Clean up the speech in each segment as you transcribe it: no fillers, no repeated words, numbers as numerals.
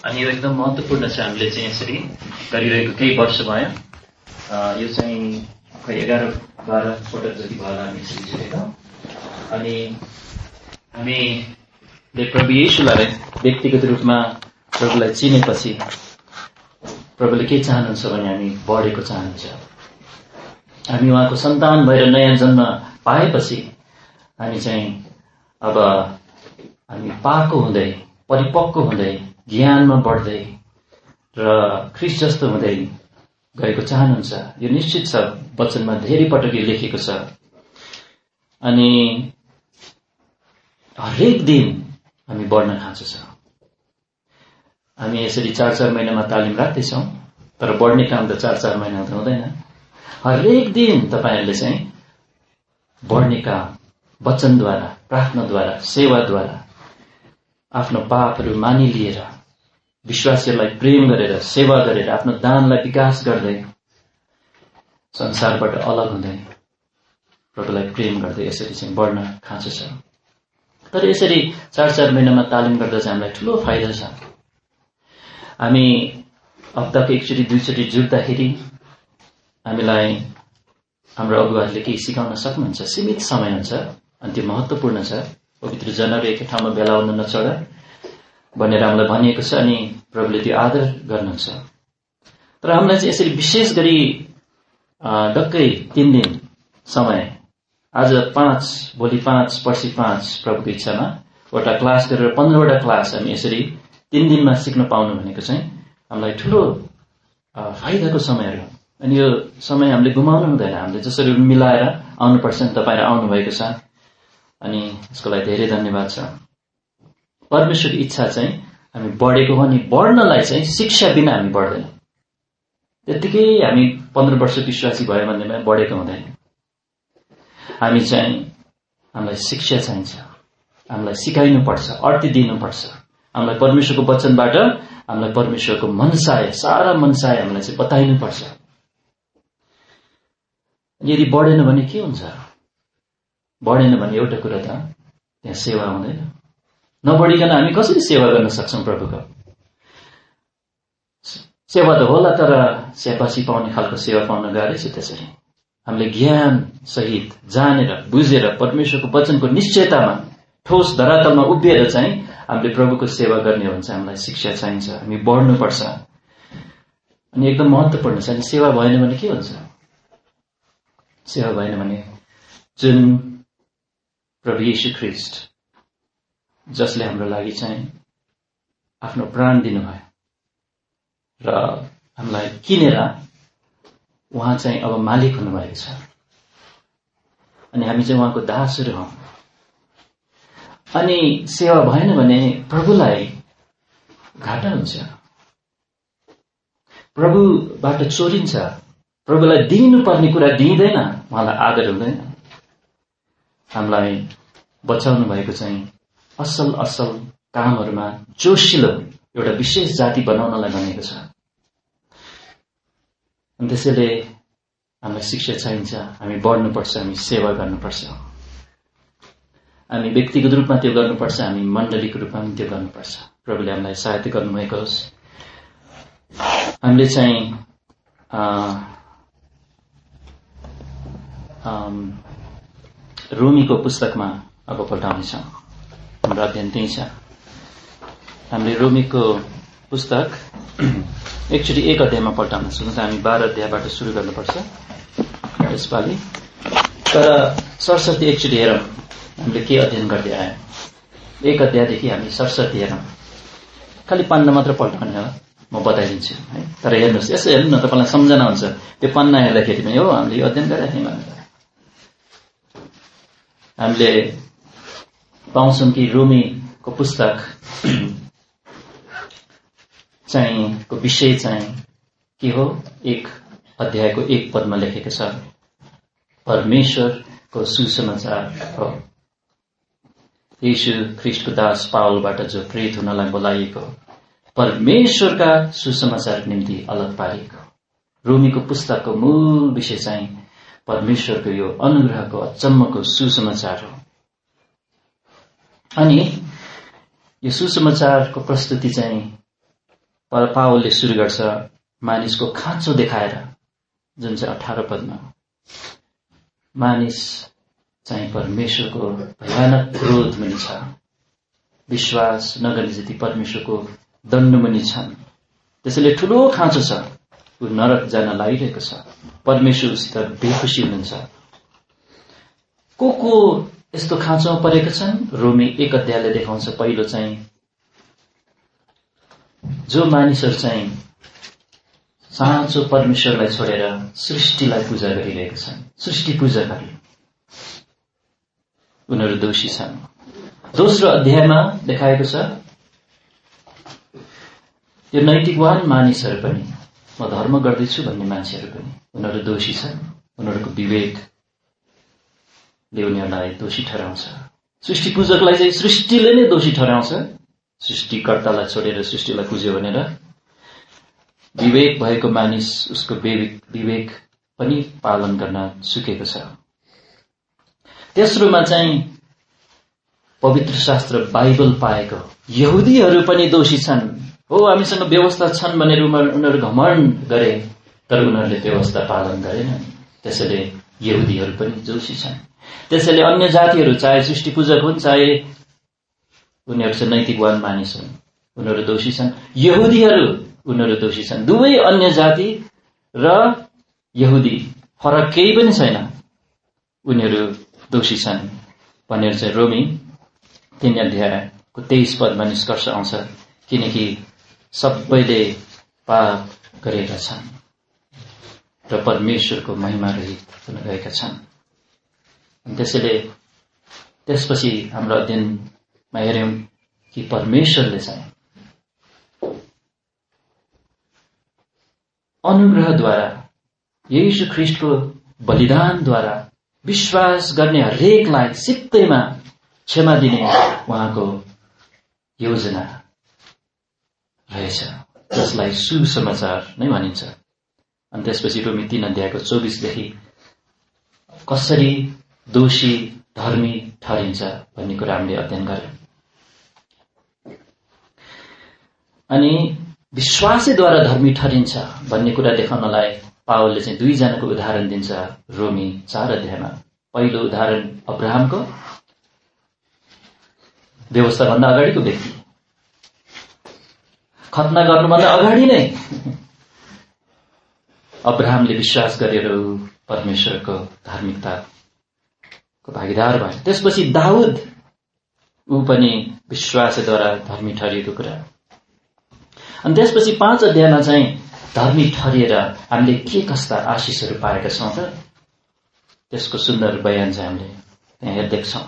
अनि यो एकदम महत्त्वपूर्ण छ। हामीले चाहिँ यसरी गरिरहेको केही वर्ष भयो। यो चाहिँ खै 11-12 पटक जति भयो हामी यसरी जोडेका। अनि हामीले प्रभु येशूलाई व्यक्तिगत रूपमा प्रभुलाई चिनेपछि प्रभुले के चाहनुहुन्छ भने हामी बढेको चाहनुहुन्छ। हामी उहाँको सन्तान भएर नयाँ जन्म पाएपछि हामी चाहिँ अब हामी पाको हुँदै परिपक्व हुँदै ज्ञानमा बढ्दै र ख्रीष्ट जस्तो हुँदै गएको चाहनुहुन्छ। यो निश्चित छ, वचनमा धेरै पटक यो लेखेको छ। अनि हरेक दिन हामी बढ्न खाँचो छ। हामी यसरी 4-4 महिनामा तालिम राख्दैछौँ, तर बढ्ने काम त 4-4 महिना त हुँदैन। हरेक दिन तपाईहरुले चाहिँ बढ्ने काम वचनद्वारा, प्रार्थनाद्वारा, सेवाद्वारा आफ्नो पापहरू मानिलिएर विश्वासीहरूलाई प्रेम गरेर, सेवा गरेर, आफ्नो दानलाई विकास गर्दै संसारबाट अलग हुँदै प्रभुलाई प्रेम गर्दै यसरी चाहिँ बढ्न खाँचो छ। तर यसरी 4-4 महिनामा तालिम गर्दा चाहिँ हामीलाई ठूलो फाइदा छ। हामी हप्ताको एकचोटि दुईचोटि जुट्दाखेरि हामीलाई हाम्रो अगुवाहरूले केही सिकाउन सक्नुहुन्छ। सीमित समय हुन्छ अनि त्यो महत्त्वपूर्ण छ। पवित्र जनहरू एकै ठाउँमा भेला हुन नछोड भनेर हामीलाई भनिएको छ अनि प्रभुले त्यो आदर गर्नुहुन्छ। तर हामीलाई चाहिँ यसरी विशेष गरी डक्कै 3 दिन समय, आज 5, भोलि 5, पर्सि 5 प्रभुको इच्छामा वटा क्लास गरेर 15वटा क्लास हामी यसरी 3 दिनमा सिक्न पाउनु भनेको चाहिँ हामीलाई ठूलो फाइदाको समयहरू हो। अनि यो समय हामीले गुमाउनु हुँदैन। हामीले जसरी मिलाएर आउनुपर्छ नि, तपाईहरु आउनु भएको छ अनि यसको लागि धेरै धन्यवाद छ। परमेश्वरको इच्छा चाहिँ हामी बढेको हो नि बढ्नलाई चाहिँ शिक्षा बिना हामी बढ्दैन। त्यतिकै हामी 15 वर्ष विश्वासी भयो भन्नेमा बढेको हुँदैन। हामीलाई शिक्षा चाहिन्छ। हामीलाई सिकाइनु पर्छ, अर्ती दिनु पर्छ। हामीलाई परमेश्वरको वचनबाट हामीलाई परमेश्वरको मनसाय, सारा मनसाय हामीलाई चाहिँ बताइनु पर्छ। यदि बढेन भने के हुन्छ? बढेन भने एउटा कुरा त त्यहाँ सेवा हुँदैन। नबढिकन हामी कसरी सेवा गर्न सक्छौं प्रभुको? सेवा त होला, तर स्याबासी पाउने खालको सेवा पाउन गाह्रै छ। त्यसरी हामीले ज्ञान सहित जानेर बुझेर परमेश्वरको वचनको निश्चयतामा ठोस धरातलमा उभिएर चाहिँ हामीले प्रभुको सेवा गर्ने हो भने चाहिँ हामीलाई शिक्षा चाहिन्छ। हामी बढ्नु पर्छ अनि एकदम महत्त्वपूर्ण छ। अनि सेवा भएन भने के हुन्छ? सेवा भएन भने जुन प्रभु येशू ख्रीष्ट जसले हाम्रो लागि चाहिँ आफ्नो प्राण दिनुभयो र हामीलाई किनेर उहाँ चाहिँ अब मालिक हुनुभएको छ अनि हामी चाहिँ उहाँको दासहरू हौं। अनि सेवा भएन भने प्रभुलाई घाटा हुन्छ, प्रभुबाट चोरिन्छ, प्रभुलाई दिनुपर्ने कुरा दिइँदैन, उहाँलाई आदर हुँदैन। हामीलाई बचाउनु भएको चाहिँ असल असल कामहरूमा जोशिलो एउटा विशेष जाति बनाउनलाई भनेको छ। अनि त्यसैले हामीलाई शिक्षा चाहिन्छ। हामी बढ्नुपर्छ, हामी सेवा गर्नुपर्छ। हामी व्यक्तिगत रूपमा त्यो गर्नुपर्छ, हामी मण्डलीको रूपमा पनि त्यो गर्नुपर्छ। प्रभुले हामीलाई सहायता गर्नुभएको होस्। हामीले चाहिँ रोमीको पुस्तकमा अब पल्टाउनेछौँ। हाम्रो अध्ययन त्यही छ। हामीले रोमीको पुस्तक एकचोटि 1 अध्यायमा पल्टाउन सक्छौँ। हामी 12 अध्यायबाट सुरु गर्नुपर्छ यसपालि। तर सरस्वती एकचोटि हेरौँ हामीले के अध्ययन गर्दै आयौँ। 1 अध्यायदेखि हामी सरस्वती हेरौँ। खालि पन्ना मात्र पल्टाउने हो, म बताइदिन्छु है। तर हेर्नुहोस्, यसो हेर्नु न, तपाईलाई सम्झना हुन्छ त्यो पन्ना हेर्दाखेरि पनि हो हामीले यो अध्ययन गरेका थियौँ भनेर। हामीले पाउँछौँ कि रोमीको पुस्तक चाहिँ को विषय चाहिँ के हो? 1 अध्यायको 1 पदमा लेखेको छ, परमेश्वरको सुसमाचार हो। येशू ख्रीष्टको दास पावलबाट जो प्रेरित हुनलाई बोलाइएको परमेश्वरका सुसमाचारको निम्ति अलग पारिएको। रोमीको पुस्तकको मूल विषय चाहिँ परमेश्वरको यो अनुग्रहको अचम्मको सुसमाचार हो। अनि यो सुसमाचारको प्रस्तुति चाहिँ पावलले सुरु गर्छ मानिसको खाँचो देखाएर, जुन चाहिँ 18 पदमा मानिस चाहिँ परमेश्वरको भयानक क्रोध मुनि छ, विश्वास नगर्ने जति परमेश्वरको दण्ड मुनि छन्, त्यसैले ठूलो खाँचो छ, ऊ नरक जान लागिरहेको छ, परमेश्वरसित बेखुसी हुनुहुन्छ। को यस्तो खाँचोमा परेका छन्? रोमी 1 अध्यायले देखाउँछ। पहिलो चाहिँ जो मानिसहरू चाहिँ साँचो परमेश्वरलाई छोडेर सृष्टिलाई पूजा गरिरहेका छन्, सृष्टि पूजकहरू, उनीहरू दोषी छन्। दोस्रो अध्यायमा देखाएको छ यो नैतिकवान मानिसहरू पनि, म धर्म गर्दैछु भन्ने मान्छेहरू पनि उनीहरू दोषी छन्। उनीहरूको विवेकले उनीहरूलाई दोषी ठहराउँछ। सृष्टि पूजकलाई चाहिँ सृष्टिले नै दोषी ठहराउँछ, सृष्टिकर्तालाई छोडेर सृष्टिलाई पुज्यो भनेर। विवेक भएको मानिस उसको विवेक पनि पालन गर्न सुकेको छ। तेस्रोमा चाहिँ पवित्र शास्त्र बाइबल पाएको यहुदीहरू पनि दोषी छन्। हो, हामीसँग व्यवस्था छन् भनेर उनीहरू घमण्ड गरे, तर उनीहरूले व्यवस्था पालन गरेनन्, त्यसैले यहुदीहरू पनि दोषी छन्। त्यसैले अन्य जातिहरू चाहे सृष्टि पूजक हुन् चाहे उनीहरू चाहिँ नैतिकवान मानिस हुन्, उनीहरू दोषी छन्। यहुदीहरू उनीहरू दोषी छन्। दुवै अन्य जाति र यहुदी फरक केही पनि छैन, उनीहरू दोषी छन् भनेर चाहिँ रोमी 3 अध्यायको 23 पदमा निष्कर्ष आउँछ। किनकि सबैले पाप गरेका छन् र परमेश्वरको महिमा रहित हुन गएका छन्। त्यसैले त्यसपछि हाम्रो अध्ययनमा हेर्यौं कि परमेश्वरले चाहिँ अनुग्रहद्वारा येशू ख्रीष्टको बलिदानद्वारा विश्वास गर्ने हरेकलाई सित्तैमा क्षमा दिने उहाँको योजना रहेछ, जसलाई सुसमाचार नै भनिन्छ। अनि त्यसपछि रोमी 3 अध्यायको 24 देखि कसरी दोषी धर्मी ठहरिन्छ भन्ने कुरा हामीले अध्ययन गर्यौं। अनि विश्वासैद्वारा धर्मी ठहरिन्छ भन्ने कुरा देखाउनलाई पावलले चाहिँ 2 जनाको उदाहरण दिन्छ रोमी 4 अध्यायमा। पहिलो उदाहरण अब्राहमको, व्यवस्थाभन्दा अगाडिको व्यक्ति, खतना गर्नुभन्दा अगाडि नै अब्राहमले विश्वास गरेर परमेश्वरको धार्मिकताको भागीदार भयो। त्यसपछि दाऊद, ऊ पनि विश्वासद्वारा धर्मी ठहरिएको कुरा। अनि त्यसपछि 5 अध्यायमा चाहिँ धर्मी ठहरिएर हामीले के कस्ता आशिषहरू पाएका छौं त, त्यसको सुन्दर बयान चाहिँ हामीले त्यहाँ हेर्दैछौं।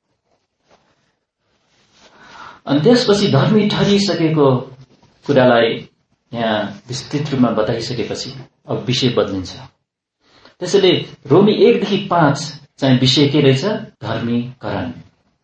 अनि त्यसपछि धर्मी ठहरिसकेको कुरालाई यहाँ विस्तृत रूपमा बताइसकेपछि अब विषय बदलिन्छ। त्यसैले रोमी 1 देखि 5 चाहिँ विषय के रहेछ? धर्मीकरण।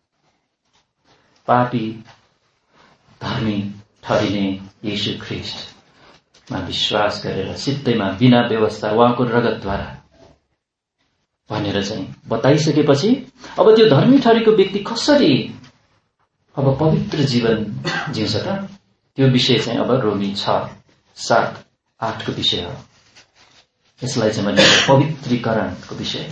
पापी धर्मी ठहरिने येशू ख्रीष्टमा विश्वास गरेर सित्तैमा बिना व्यवस्था उहाँको रगतद्वारा भनेर चाहिँ बताइसकेपछि अब त्यो धर्मी ठहरेको व्यक्ति कसरी अब पवित्र जीवन जिउँछ त, त्यो विषय चाहिँ अब रोमी 6, 7, 8 को विषय हो। यसलाई चाहिँ मैले पवित्रीकरणको विषय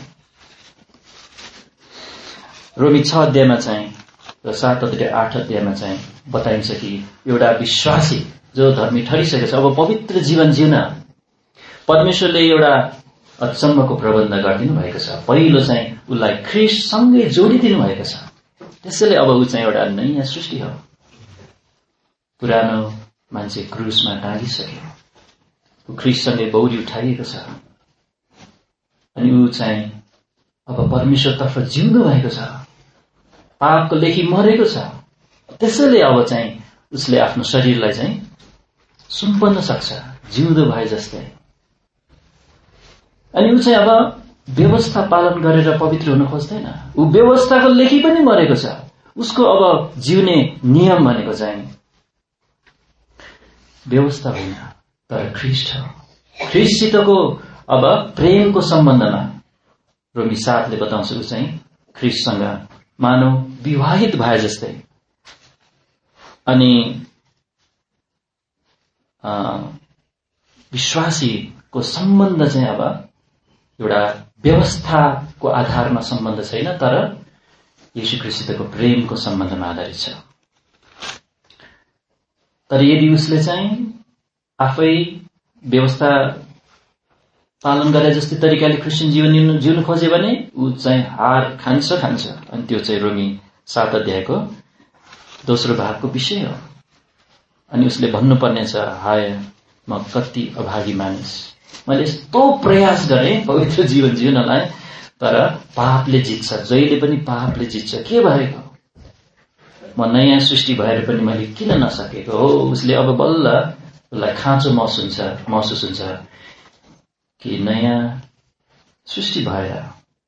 रोमी 6 अध्यायमा चाहिँ र 7 अध्याय 8 अध्यायमा चाहिँ बताइन्छ कि एउटा विश्वासी जो धर्मी ठहरिसकेको छ अब पवित्र जीवन जिउन परमेश्वरले एउटा अचम्मको प्रबन्ध गरिदिनु भएको छ। पहिलो चाहिँ उसलाई ख्रीष्टसँगै जोडिदिनु भएको छ। त्यसैले अब ऊ चाहिँ एउटा नयाँ सृष्टि हो। पुरानो मान्छे क्रुसमा टाँगिसक्यो, ऊ ख्रीष्टसँगै बौरी उठाइएको छ अनि ऊ चाहिँ अब परमेश्वरतर्फ जिउँदो भएको छ, पापको लेखी मरेको छ। त्यसैले अब चाहिँ उसले आफ्नो शरीरलाई चाहिँ सुम्पन्न सक्छ जिउँदो भए जस्तै। अनि ऊ चाहिँ अब व्यवस्था पालन गरेर पवित्र हुन खोज्दैन, ऊ व्यवस्थाको लेखी पनि मरेको छ। उसको अब जिउने नियम भनेको चाहिँ व्यवस्था होइन तर ख्रीष्ट हो। ख्रीष्टसितको अब प्रेमको सम्बन्धमा रोमी 7ले बताउँछ ऊ चाहिँ ख्रीष्टसँग मानव विवाहित भए जस्तै। अनि विश्वासीको सम्बन्ध चाहिँ अब एउटा व्यवस्थाको आधारमा सम्बन्ध छैन, तर येशू ख्रीष्टको प्रेमको सम्बन्धमा आधारित छ। तर यदि उसले चाहिँ आफै व्यवस्था पालन गरे जस्तै तरिकाले क्रिस्चियन जीवन जिउन खोजे भने ऊ चाहिँ हार खान्छ। अनि त्यो चाहिँ रोमी 7 अध्यायको दोस्रो भागको विषय हो। अनि उसले भन्नुपर्ने छ, हाय म कति अभागी मानिस, मैले यस्तो प्रयास गरेँ पवित्र जीवन जिउनलाई, तर पापले जित्छ, जहिले पनि पापले जित्छ। के भएको? म नयाँ सृष्टि भएर पनि मैले किन नसकेको हो? उसले अब बल्ल उसलाई खाँचो महसुस हुन्छ कि नयाँ सृष्टि भएर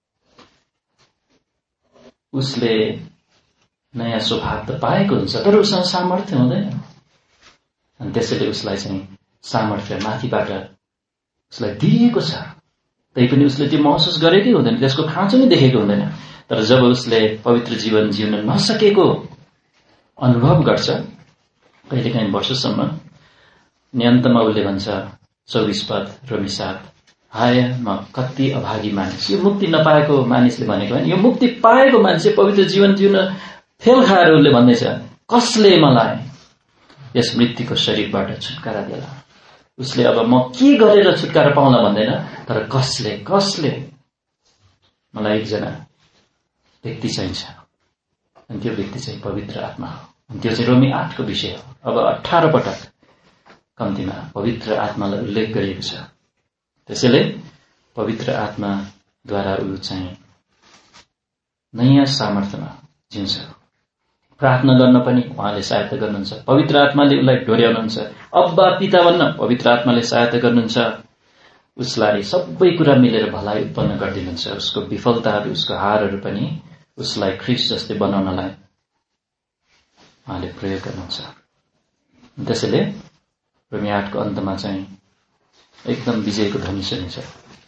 उसले नयाँ स्वभाव त पाएको हुन्छ, तर उसँग सामर्थ्य हुँदैन। अनि त्यसैले उसलाई चाहिँ सामर्थ्य माथिबाट उसलाई दिएको छ, तैपनि उसले त्यो महसुस गरेकै हुँदैन, त्यसको खाँचो नै देखेको हुँदैन। तर जब उसले पवित्र जीवन जिउन नसकेको अनुभव गर्छ कहिलेकाहीँ वर्षसम्म, अनि अन्तमा उसले भन्छ 24 पद रोमी 7, हाय म कति अभागी मानिस। यो मुक्ति नपाएको मानिसले भनेको होइन, यो मुक्ति पाएको मान्छे पवित्र जीवन जिउन फेल खाएर उसले भन्दैछ, कसले मलाई यस मृत्युको शरीरबाट छुटकारा दिला। उसले अब म के गरेर छुटकारा पाउला भन्दैन, तर कसले मलाई एकजना व्यक्ति चाहिन्छ, अनि त्यो व्यक्ति चाहिँ पवित्र आत्मा हो। अनि त्यो चाहिँ रोमी 8 को विषय हो। अब 18 पटक कम्तीमा पवित्र आत्मालाई उल्लेख गरिएको छ। त्यसैले पवित्र आत्माद्वारा ऊ चाहिँ नयाँ सामर्थ्यमा जिन्छ। प्रार्थना गर्न पनि उहाँले सहायता गर्नुहुन्छ, पवित्र आत्माले उसलाई डोर्याउनुहुन्छ। अब्बा पिता भन्न पवित्र आत्माले सहायता गर्नुहुन्छ। उसलाई सबै कुरा मिलेर भलाइ उत्पन्न गरिदिनुहुन्छ। उसको विफलताहरू, उसको हारहरू पनि उसलाई ख्रीष्ट जस्तै बनाउनलाई उहाँले प्रयोग गर्नुहुन्छ। त्यसैले रोमी 8 को अन्तमा चाहिँ एकदम विजयको ध्वनि सुनिन्छ।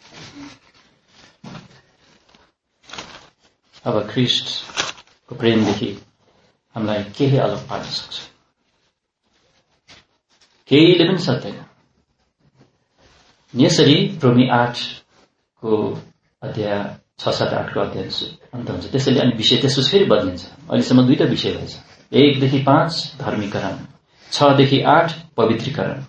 अब ख्रीष्टको प्रेमदेखि हामीलाई केही अलग पार्न सक्छ? केहीले पनि सक्दैन। यसरी रोमी 8 को अध्याय 6, 7, 8 को अध्याय अन्त हुन्छ। त्यसैले अनि विषय त्यसपछि फेरि बदलिन्छ। अहिलेसम्म 2टा विषय भएछ, 1 देखि 5 धर्मीकरण, 6 देखि 8 पवित्रीकरण।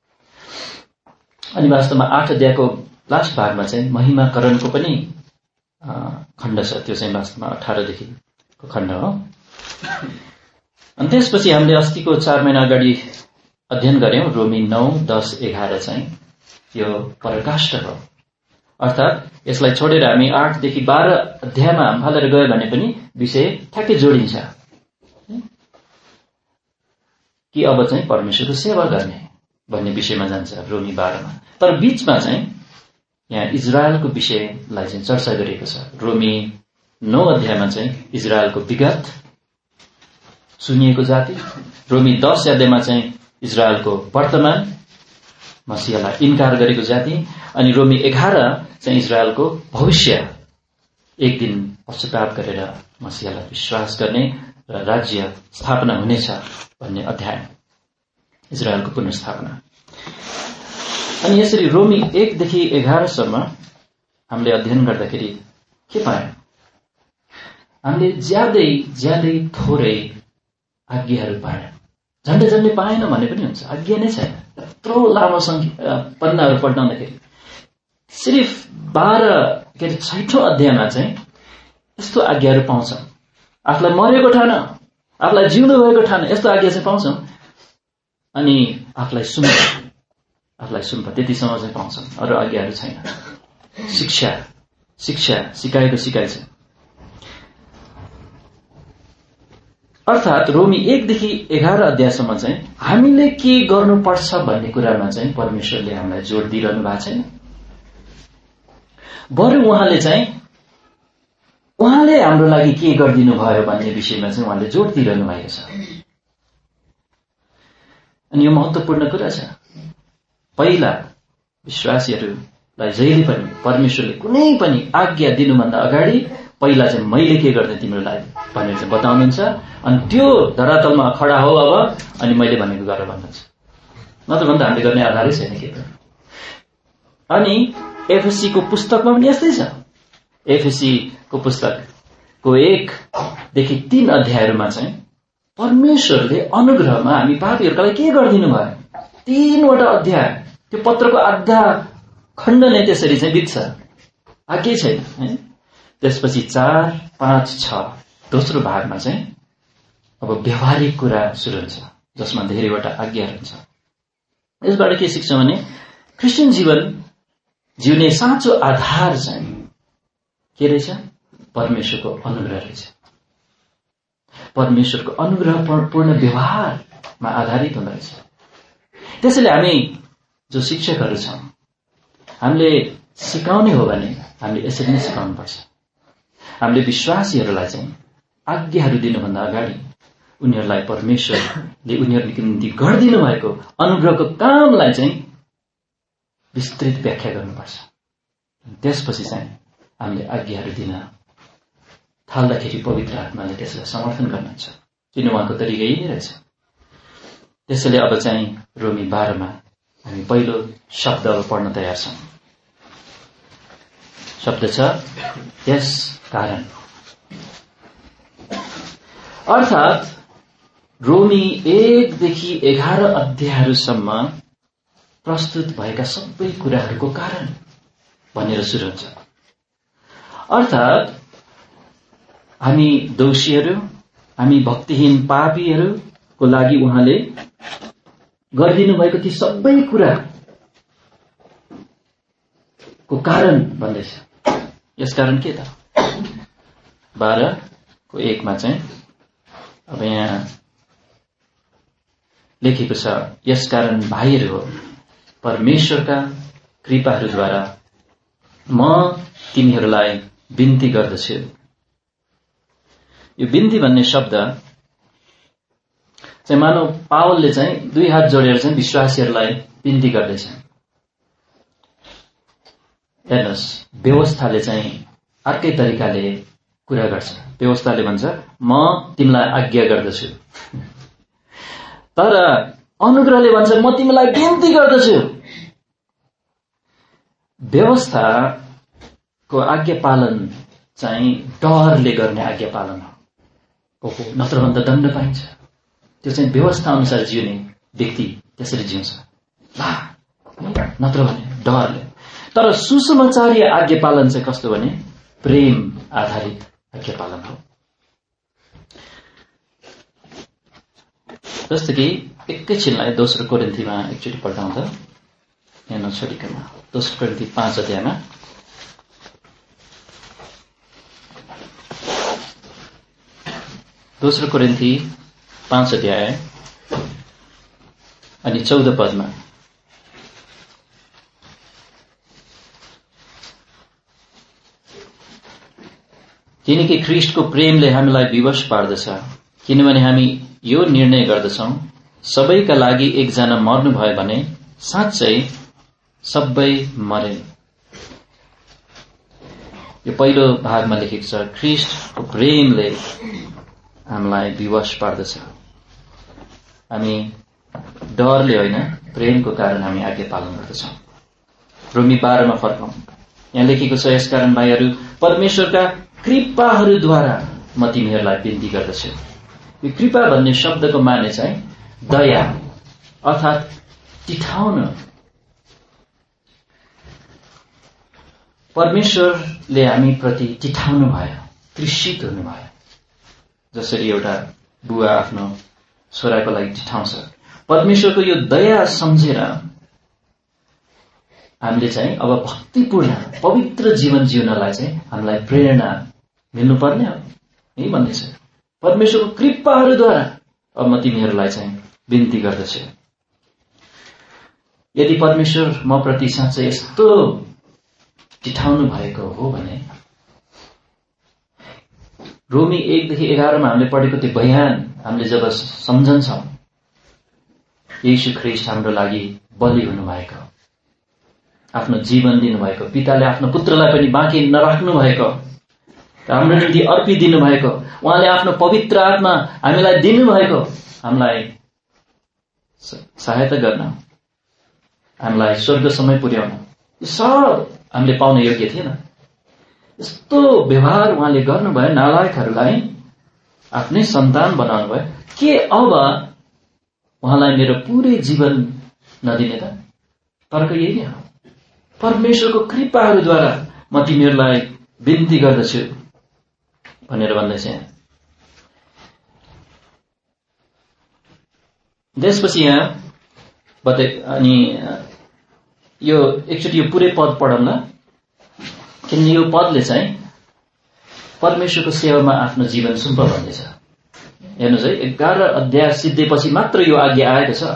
अनि वास्तवमा 8 अध्यायको लास्ट भागमा चाहिँ महिमाकरणको पनि खण्ड छ। त्यो चाहिँ वास्तवमा 18 देखिको खण्ड हो। अनि त्यसपछि हामीले अस्तिको 4 महिना अगाडि अध्ययन गर्यौं रोमी 9, 10, 11 चाहिँ यो पराकाष्ठ हो। अर्थात् यसलाई छोडेर हामी 8 देखि 12 अध्यायमा फालेर गयो भने पनि विषय ठ्याक्कै जोडिन्छ कि अब चाहिँ परमेश्वरको सेवा गर्ने भन्ने विषयमा जान्छ रोमी 12 मा। तर बीचमा चाहिँ यहाँ इजरायलको विषयलाई चाहिँ चर्चा गरिएको छ। रोमी 9 अध्यायमा चाहिँ इजरायलको विगत, सुनिएको जाति, रोमी 10 अध्यायमा चाहिँ इजरायलको वर्तमान, मसीहलाई इन्कार गरेको जाति, अनि रोमी 11 चाहिँ इजरायलको भविष्य, एक दिन पश्चाताप गरेर मसीहलाई विश्वास गर्ने र राज्य स्थापना हुनेछ भन्ने अध्याय, इजरायलको पुनर्स्थापना। अनि यसरी रोमी 1 देखि 11 सम्म हामीले अध्ययन गर्दाखेरि के पायौं? हामीले ज्यादै थोरै आज्ञाहरू पायौं। झन्डै पाएन भने पनि हुन्छ, आज्ञा नै छैन। यत्रो लामो पन्नाहरू पल्टाउँदाखेरि सिर्फ 6औं अध्यायमा चाहिँ यस्तो आज्ञाहरू पाउँछौं। आफूलाई मरेको ठान, आफूलाई जिउँदो भएको ठान, यस्तो आज्ञा चाहिँ पाउँछौं। अनि आफूलाई सुम्प त्यतिसम्म चाहिँ पाउँछौं, अरू आज्ञाहरू छैन। शिक्षा सिकाएको सिकाइ छ। अर्थात् रोमी 1 देखि 11 अध्यायसम्म चाहिँ हामीले के गर्नुपर्छ भन्ने कुरामा चाहिँ परमेश्वरले हामीलाई जोड दिइरहनु भएको छैन। बरु उहाँले हाम्रो लागि के गरिदिनु भयो भन्ने विषयमा चाहिँ उहाँले जोड दिइरहनु भएको छ। अनि यो महत्त्वपूर्ण कुरा छ। पहिला विश्वासीहरूलाई जहिले पनि परमेश्वरले कुनै पनि आज्ञा दिनुभन्दा अगाडि पहिला चाहिँ मैले के गर्ने तिम्रो लागि भनेर चाहिँ बताउनुहुन्छ। अनि त्यो धरातलमा खडा हो अब, अनि मैले भनेको गर भन्नुहुन्छ। नत्र भने हामीले गर्ने आधारै छैन के त। अनि एफएससीको पुस्तकमा पनि यस्तै छ। एफएससीको पुस्तकको 1 देखि 3 अध्यायहरूमा चाहिँ परमेश्वरले अनुग्रहमा हामी पापीहरूका लागि के गरिदिनु भयो, 3वटा अध्याय, त्यो पत्रको आधा खण्ड नै त्यसरी चाहिँ बित्छ, आज्ञै छैन है। त्यसपछि 4, 5, 6 दोस्रो भागमा चाहिँ अब व्यवहारिक कुरा सुरु हुन्छ, जसमा धेरैवटा आज्ञाहरू हुन्छ। यसबाट के सिक्छौँ भने क्रिस्चियन जीवन जिउने साँचो आधार चाहिँ के रहेछ, परमेश्वरको अनुग्रह रहेछ। परमेश्वरको अनुग्रहपूर्ण व्यवहारमा आधारित हुँदो रहेछ। त्यसैले हामी जो शिक्षकहरू छौँ, हामीले सिकाउने हो भने हामीले यसरी नै सिकाउनुपर्छ। हामीले विश्वासीहरूलाई चाहिँ आज्ञाहरू दिनुभन्दा अगाडि उनीहरूलाई परमेश्वरले उनीहरूको निम्ति गरिदिनु भएको अनुग्रहको कामलाई चाहिँ विस्तृत व्याख्या गर्नुपर्छ। त्यसपछि चाहिँ हामीले आज्ञाहरू दिन थाल्दाखेरि पवित्र आत्माले त्यसलाई समर्थन गर्नुहुन्छ, किन उहाँको तरिका यही नै रहेछ। त्यसैले अब चाहिँ रोमी 12 मा हामी पहिलो शब्द अब पढ्न तयार छौँ। शब्द छ यस कारण। अर्थात् रोमी 1 देखि 11 अध्यायहरूसम्म प्रस्तुत भएका सबै कुराहरूको कारण भनेर सुरु हुन्छ। अर्थात् हामी दोषीहरू, हामी भक्तिहीन पापीहरूको लागि उहाँले गरिदिनु भएको ती सबै कुराको कारण भन्दैछ। यस कारण के त 12 को 1 मा चाहिँ अब यहाँ लेखेको छ, यस कारण भाइहरू हो, परमेश्वरका कृपाहरूद्वारा म तिमीहरूलाई बिन्ती गर्दछु। यो बिन्ती भन्ने शब्द चाहिँ मानव पावलले चाहिँ 2 हात जोडेर चाहिँ विश्वासीहरूलाई बिन्ती गर्दैछ। हेर्नुहोस्, व्यवस्थाले चाहिँ अर्कै तरिकाले कुरा गर्छ। व्यवस्थाले भन्छ म तिमीलाई आज्ञा गर्दछु, तर अनुग्रहले भन्छ म तिमीलाई बिन्ती गर्दछु। व्यवस्थाको आज्ञा पालन चाहिँ डरले गर्ने आज्ञा पालन हो, नत्र भने त दण्ड पाइन्छ। त्यो चाहिँ व्यवस्था अनुसार जिउने व्यक्ति त्यसरी जिउँछ, नत्र भने डरले। तर सुसमाचारीय आज्ञा पालन चाहिँ कस्तो भने प्रेम आधारित आज्ञा पालन हो। जस्तो कि एकैछिनलाई दोस्रो कोरिन्थीमा एकचोटि पल्टाउँदा यहाँ नछोडिकन दोस्रो कोरिन्थी 5 अध्यायमा दोस्रो कोरिन्थी 5 अध्याय अनि 14 पदमा किनकि ख्रीष्टको प्रेमले हामीलाई विवश पार्दछ, किनभने हामी यो निर्णय गर्दछौं सबैका लागि एकजना मर्नुभयो भने साँच्चै सबै मरे। यो पहिलो भागमा लेखेको छ ख्रीष्टको प्रेमले हामीलाई विवश पार्दछ। हामी डरले होइन, प्रेमको कारण हामी आज्ञा पालन गर्दछौं। रोमी 12 मा फर्कौं। यहाँ लेखेको छ यसकारण भाइहरू, परमेश्वरका कृपाहरूद्वारा म तिमीहरूलाई बिन्ती गर्दछु। यो कृपा भन्ने शब्दको माने चाहिँ दया अर्थात् टिठाउन। परमेश्वरले हामी प्रति टिठाउनु भयो, कृषित हुनु भयो। जसरी एउटा बुवा आफ्नो छोराको लागि टिठाउँछ, परमेश्वरको यो दया सम्झेर हामीले चाहिँ अब भक्तिपूर्ण पवित्र जीवन जिउनलाई चाहिँ हामीलाई प्रेरणा मिल्नुपर्ने हो। यही भन्दैछ परमेश्वरको कृपाहरूद्वारा अब म तिमीहरूलाई चाहिँ बिन्ती गर्दछु। यदि परमेश्वर म प्रति साँच्चै यस्तो टिठाउनु भएको हो भने रोमी 1 देखि 11 मा हामीले पढेको त्यो बयान हामीले जब सम्झन्छौं, येशू ख्रीष्ट हाम्रो लागि बलि हुनुभएको, आफ्नो जीवन दिनुभएको, पिताले आफ्नो पुत्रलाई पनि बाँकी नराख्नु भएको, हाम्रो निम्ति अर्पिदिनु भएको, उहाँले आफ्नो पवित्र आत्मा हामीलाई दिनुभएको, हामीलाई सहायता गर्न हामीलाई स्वर्गसम्म पुर्याउन, यो सब हामीले पाउन योग्य थिएन। यस्तो व्यवहार उहाँले गर्नुभयो, नालायकहरूलाई आफ्नै सन्तान बनाउनु भयो। के अब उहाँलाई मेरो पुरै जीवन नदिने त? तर्क यही नै हो। परमेश्वरको कृपाहरूद्वारा म तिमीहरूलाई बिन्ती गर्दछु भनेर भन्दैछ। त्यसपछि यहाँ अनि यो एकचोटि यो पुरै पद पढौँला, किनभने यो पदले चाहिँ परमेश्वरको सेवामा आफ्नो जीवन सुम्प भन्दैछ। हेर्नुहोस् है, 11 अध्याय सिद्धिएपछि मात्र यो आज्ञा आएको छ।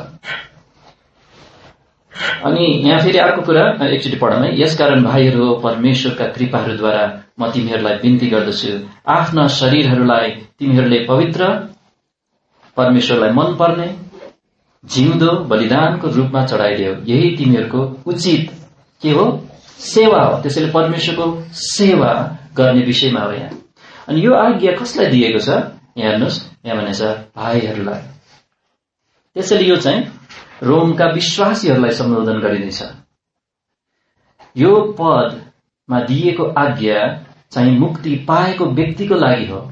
अनि यहाँ फेरि अर्को कुरा एकचोटि पढौँ है। यसकारण भाइहरू, परमेश्वरका कृपाहरूद्वारा म तिमीहरूलाई बिन्ती गर्दछु, आफ्ना शरीरहरूलाई तिमीहरूले पवित्र, परमेश्वरलाई मनपर्ने जिउँदो बलिदानको रूपमा चढाइदेऊ। यही तिमीहरूको उचित के हो? सेवा हो। त्यसैले परमेश्वरको सेवा गर्ने विषयमा हो यहाँ। अनि यो आज्ञा कसलाई दिएको छ? यहाँ हेर्नुहोस्, यहाँ भनेछ भाइहरूलाई। त्यसैले यो चाहिँ रोमका विश्वासीहरूलाई सम्बोधन गरिँदैछ। यो पदमा दिएको आज्ञा चाहिँ मुक्ति पाएको व्यक्तिको लागि हो।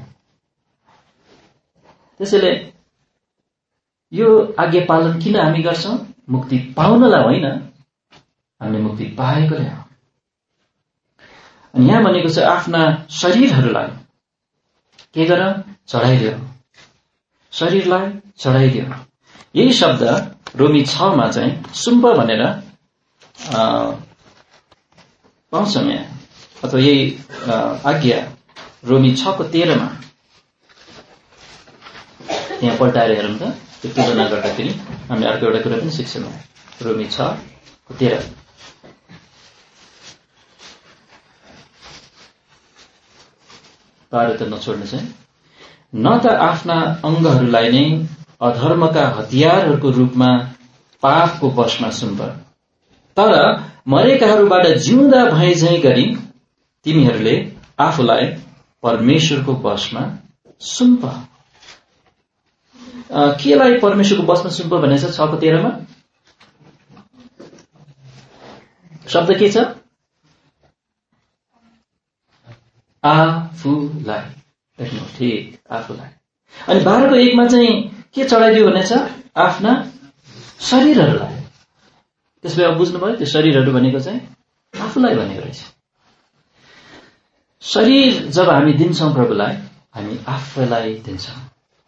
त्यसैले यो आज्ञा पालन किन हामी गर्छौं? मुक्ति पाउनलाई होइन, हामीले मुक्ति पाएकोले हो। अनि यहाँ भनेको छ आफ्ना शरीरहरूलाई के गर? चढाइदेऊ। शरीरलाई चढाइदेऊ। यही शब्द रोमी 6 मा चाहिँ सुम्प भनेर पाउँछौं यहाँ, अथवा यही आज्ञा रोमी 6 को 13 मा यहाँ पल्टाएर हेरौँ त। त्यो तुलना गर्दाखेरि हामीले अर्को एउटा कुरा पनि सिक्छौँ। रोमी 6 को 13 पारो त नछोड्नु चाहिँ। न त आफ्ना अंगहरूलाई नै अधर्मका हतियारहरूको रूपमा पापको वशमा सुम्प, तर मरेकाहरूबाट जिउँदा भए झैं गरी तिमीहरूले आफूलाई परमेश्वरको वशमा सुम्प। केलाई परमेश्वरको वशमा सुम्प भनेछ? 6 को 13 मा शब्द के छ? आफूलाई। देख्नु ठिक, आफूलाई। अनि 12 को 1 मा चाहिँ के चढाइदियो भनेछ? आफ्ना शरीरहरूलाई। त्यसले अब बुझ्नुभयो, त्यो शरीरहरू भनेको चाहिँ आफूलाई भनेको रहेछ। शरीर जब हामी दिन्छौं प्रभुलाई, हामी आफूलाई दिन्छौं।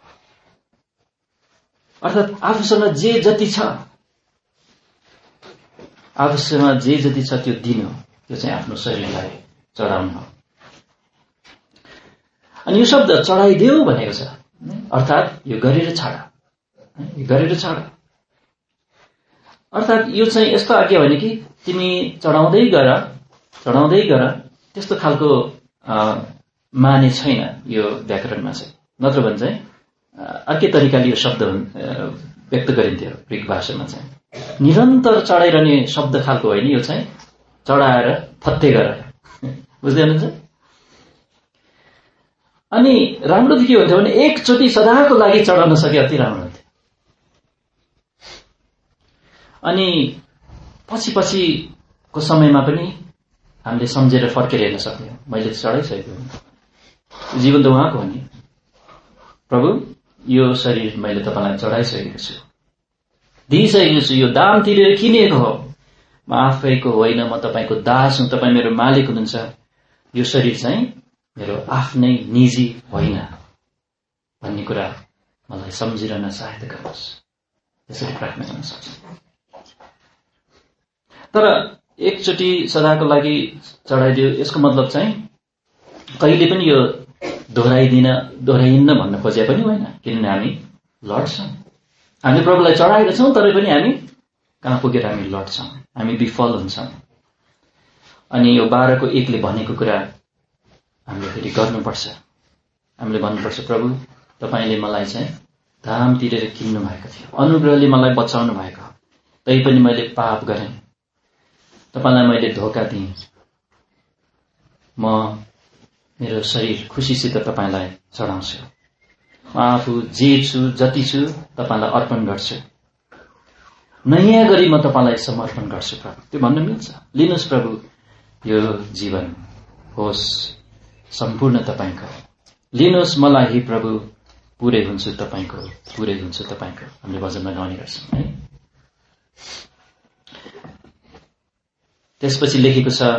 अर्थात् आफूसँग जे जति छ, आफूसँग जे जति छ त्यो दिनु, त्यो चाहिँ आफ्नो शरीरलाई चढाउनु हो। अनि यो शब्द चढाइदेऊ भनेको छ, अर्थात् यो गरेर छाड, यो गरेर छाड। अर्थात् यो चाहिँ यस्तो आज्ञा होइन कि तिमी चढाउँदै गर, चढाउँदै गर, त्यस्तो खालको माने छैन यो व्याकरणमा चाहिँ। नत्र भने चाहिँ अर्कै तरिकाले यो शब्द व्यक्त गरिन्थ्यो ग्रीक भाषामा चाहिँ। निरन्तर चढाइरहने शब्द खालको होइन यो चाहिँ, चढाएर फत्ते गर। बुझ्दै हुनुहुन्छ? अनि राम्रो के हुन्थ्यो भने एकचोटि सदाको लागि चढाउन सके अति राम्रो हुन्थ्यो। अनि पछि-पछिको समयमा पनि हामीले सम्झेर फर्केर हेर्न सक्ने। मैले चढाइसकेको हुँ, जीवन त उहाँको हो नि। प्रभु, यो शरीर मैले तपाईलाई चढाइसकेको छु, दिइसकेको छु, यो दाम तिरेर किनेको हो, म आफैको होइन, म तपाईको दास हुँ, तपाईँ मेरो मालिक हुनुहुन्छ। यो शरीर चाहिँ मेरो आफ्नै निजी होइन भन्ने कुरा मलाई सम्झिरहन सहायता गर्नुहोस्। त्यसरी प्रार्थना गर्न सक्छु। तर एकचोटि सदाको लागि चढाइदियो, यसको मतलब चाहिँ कहिले पनि यो दोहोऱ्याइन्न भन्न खोजे पनि होइन। किनभने हामी लड्छौं, हामी प्रभुलाई चढाएका छौं, तर पनि हामी कहाँ पुगेर हामी लड्छौं, हामी विफल हुन्छौं। अनि यो 12 को 1 ले भनेको कुरा हामीले फेरि गर्नुपर्छ। हामीले भन्नुपर्छ, प्रभु तपाईले मलाई चाहिँ दाम तिरेर किन्नु भएको थियो, अनुग्रहले मलाई बचाउनु भएको, तैपनि मैले पाप गरेँ, तपाईलाई मैले धोका दिएँ। म मेरो शरीर खुसीसित तपाईलाई चढाउँछु। म आफू जे छु, जति छु, तपाईलाई अर्पण गर्छु। नयाँ गरी म तपाईलाई समर्पण गर्छु प्रभु, त्यो भन्न मिल्छ। लिनुहोस् प्रभु, यो जीवन होस् सम्पूर्ण तपाईको। लिनुहोस् मलाई हे प्रभु, पुरै हुन्छु तपाईको, पुरै हुन्छु तपाईको। हामीले भजनमा गाउने गर्छौं है। त्यसपछि लेखेको छ,